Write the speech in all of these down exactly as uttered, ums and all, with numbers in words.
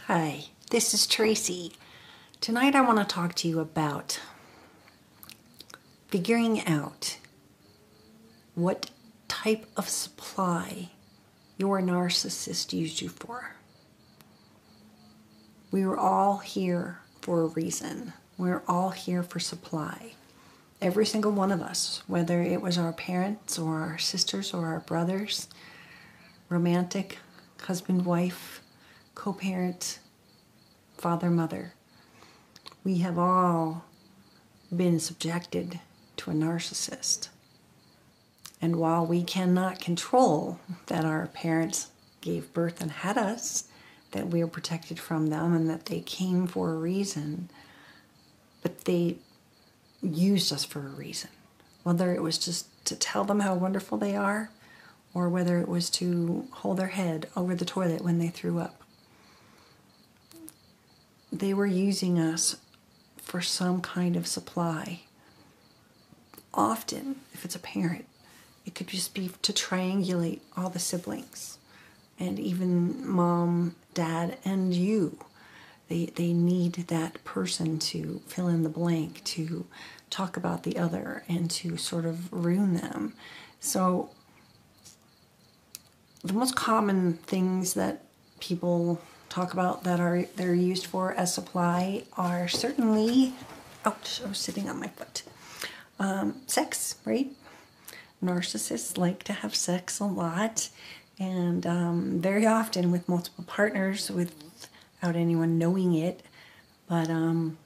Hi, this is Tracy. Tonight I want to talk to you about figuring out what type of supply your narcissist used you for. We were all here for a reason. We're all here for supply. Every single one of us, whether it was our parents or our sisters or our brothers, romantic, husband, wife, co-parent, father, mother, we have all been subjected to a narcissist. And while we cannot control that our parents gave birth and had us, that we are protected from them and that they came for a reason, but they used us for a reason. Whether it was just to tell them how wonderful they are, or whether it was to hold their head over the toilet when they threw up. They were using us for some kind of supply. Often, if it's a parent, it could just be to triangulate all the siblings, and even mom, dad, and you. They, they need that person to fill in the blank, to talk about the other, and to sort of ruin them. So the most common things that people talk about that are they're used for as supply are certainly, ouch, I was sitting on my foot, um, sex, right? Narcissists like to have sex a lot, and um, very often with multiple partners without anyone knowing it, but um,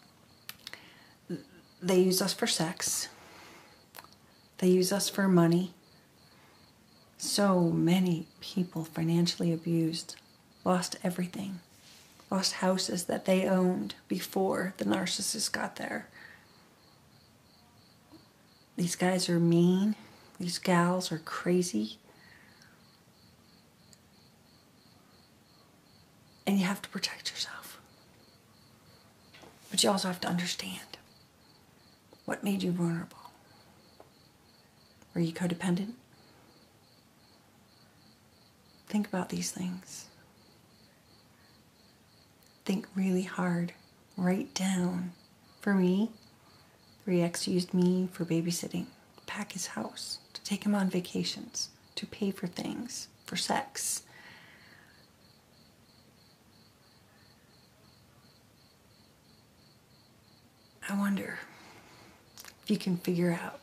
they use us for sex. They use us for money. So many people financially abused, lost everything, lost houses that they owned before the narcissist got there. These guys are mean. These gals are crazy. And you have to protect yourself. But you also have to understand what made you vulnerable. Were you codependent? Think about these things. Think really hard. Write down. For me, three X used me for babysitting, to pack his house, to take him on vacations, to pay for things, for sex. I wonder if you can figure out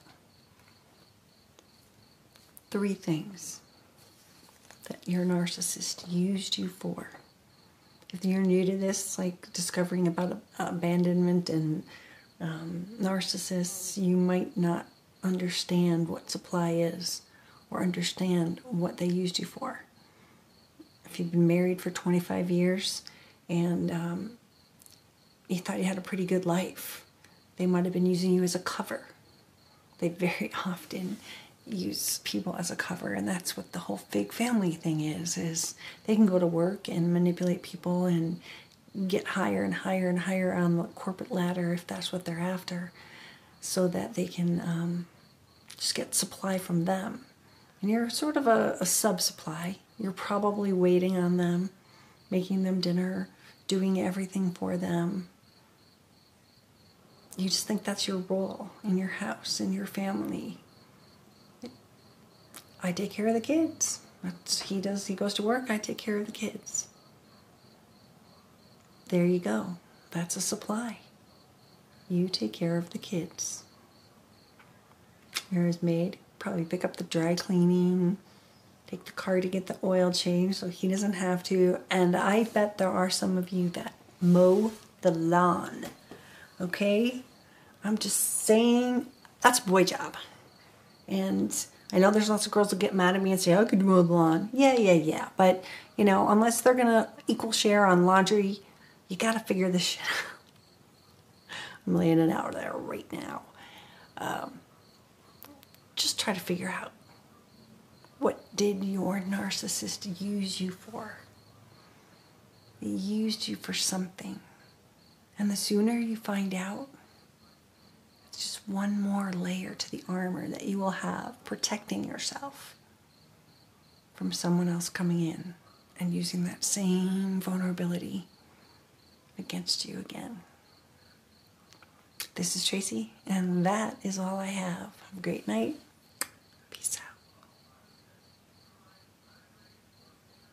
three things that your narcissist used you for. If you're new to this, like discovering about abandonment and um, narcissists, you might not understand what supply is or understand what they used you for. If you've been married for twenty-five years and um, you thought you had a pretty good life, they might have been using you as a cover. They very often use people as a cover, and that's what the whole fake family thing is, is they can go to work and manipulate people and get higher and higher and higher on the corporate ladder if that's what they're after, so that they can um, just get supply from them. And you're sort of a, a sub-supply. You're probably waiting on them, making them dinner, doing everything for them. You just think that's your role in your house, in your family. I take care of the kids. That's, he does, he goes to work, I take care of the kids. There you go. That's a supply. You take care of the kids. You're his maid. Probably pick up the dry cleaning, take the car to get the oil changed so he doesn't have to. And I bet there are some of you that mow the lawn. Okay? I'm just saying, that's a boy job. And I know there's lots of girls that get mad at me and say, I could mow the lawn. Yeah, yeah, yeah. But, you know, unless they're going to equal share on laundry, you got to figure this shit out. I'm laying it out there right now. Um, just try to figure out, what did your narcissist use you for? They used you for something. And the sooner you find out, it's just one more layer to the armor that you will have protecting yourself from someone else coming in and using that same vulnerability against you again. This is Tracy, and that is all I have. Have a great night.